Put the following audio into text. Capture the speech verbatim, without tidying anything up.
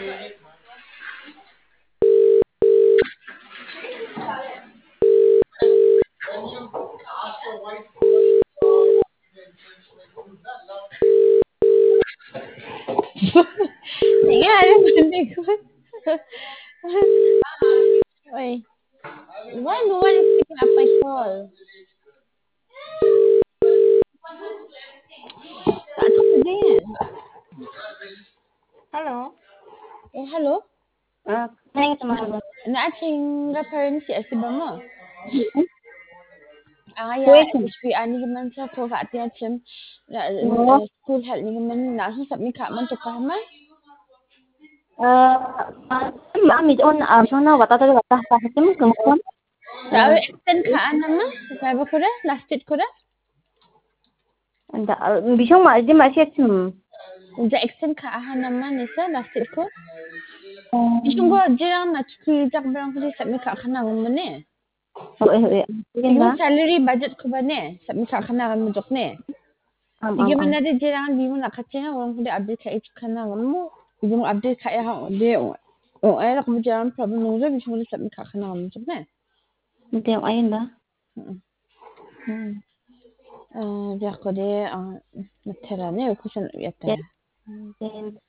Nangyari ba likod? Uy, why no one is picking up my call? Tak ko din. Hello. Eh, hello? Uh, Nang tumahabol. Naating reference si ba mo? Ah, ya, Wait. H P ani man sa ko ka atiyan sim No. school help ni man na sa mi ka man to ka man. Uh, Mami on um shona wata ta wata ta hatim kumkon. Sa extend ka ana ma? Sa ba ko ra? Last it ko ra? And bishong ma di ma siatum. Sa extend ka aha naman ni sa last it ko? Isong ko jirang na chiki jak barang ko sa mi ka kana mo ne. Oh eh eh. Yung salary budget ko ba ne? Sa mi ka kana mo jok ne. Um Sige um man um. na di jirang di mo nakatsinga wala ko di update ka ich kana mo. Yung update ka ya di oh ay nak mo jirang problem mo sa bisong sa mi ka kana mo jok ne. Hindi ayun ba? Mm. Hmm. 아, 야, 그래, 아, 테라네, 쿠션, 였다. Then